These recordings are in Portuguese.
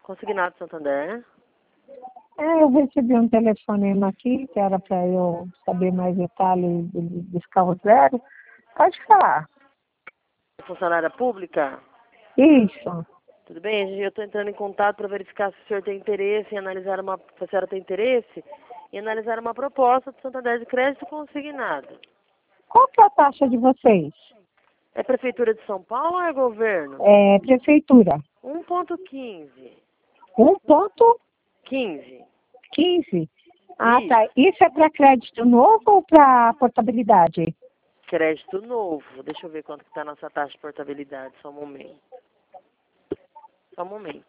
Consignado Santander. Eu recebi um telefonema aqui, que era para eu saber mais detalhes dos carros zero. Pode falar. Funcionária pública? Isso. Tudo bem? Eu estou entrando em contato para verificar se o senhor tem interesse em analisar se a senhora tem interesse em analisar uma proposta do Santander de crédito consignado. Qual que é a taxa de vocês? É Prefeitura de São Paulo ou é governo? É prefeitura. 1,15. 1,15. 15. Ah, Isso. tá. Isso é para crédito novo ou para portabilidade? Crédito novo. Deixa eu ver quanto que está a nossa taxa de portabilidade. Só um momento. Só um momento.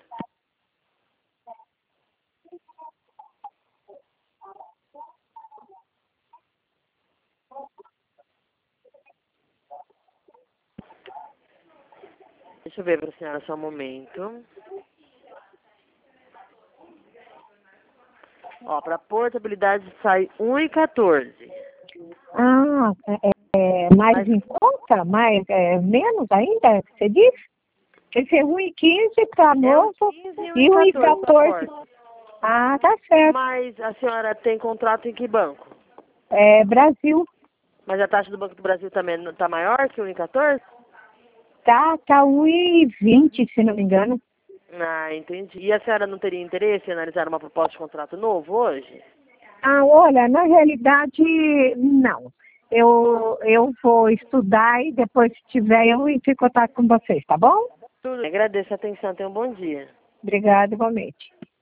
Deixa eu ver para a senhora só um momento. Ó, para portabilidade sai 1,14. Ah, mais em conta? Menos ainda, que você disse? Esse é 1,15 para novo 1,15 e 1,14. 1,14. Ah, tá certo. Mas a senhora tem contrato em que banco? É Brasil. Mas a taxa do Banco do Brasil também está maior que 1,14? Tá 1,20, se não me engano. Ah, entendi. E a senhora não teria interesse em analisar uma proposta de contrato novo hoje? Ah, olha, na realidade, não. Eu vou estudar e depois, se tiver, eu entro em contato com vocês, tá bom? Tudo bem. Agradeço a atenção. Tenha um bom dia. Obrigada, igualmente.